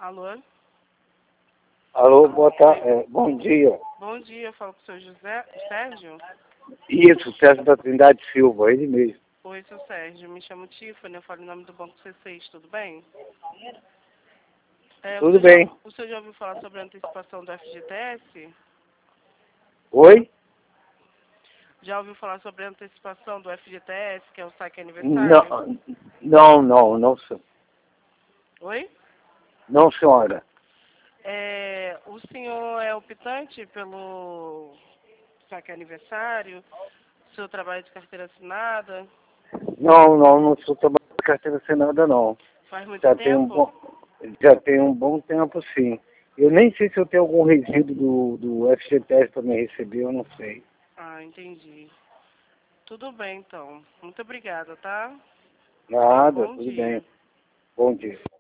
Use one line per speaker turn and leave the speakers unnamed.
Alô?
Alô, bom dia.
Bom dia, eu falo com o seu Sérgio?
Isso, Sérgio da Trindade Silva, ele mesmo.
Oi, seu Sérgio, me chamo Tiffany, eu falo em nome do Banco C6, tudo bem?
Tudo bem.
O senhor já ouviu falar sobre a antecipação do FGTS?
Oi?
Já ouviu falar sobre a antecipação do FGTS, que é o saque aniversário?
Não,
Oi?
não, senhora.
O senhor é optante pelo saque aniversário? O senhor trabalha de carteira assinada?
Não sou trabalhador de carteira assinada, não.
Faz muito
Já
tempo?
tem um bom tempo, sim. Eu nem sei se eu tenho algum resíduo do FGTS para me receber, eu não sei.
Ah, entendi. Tudo bem, então. Muito obrigada, tá? Tenha um
Nada,
bom
tudo bem.
dia.
Bom dia.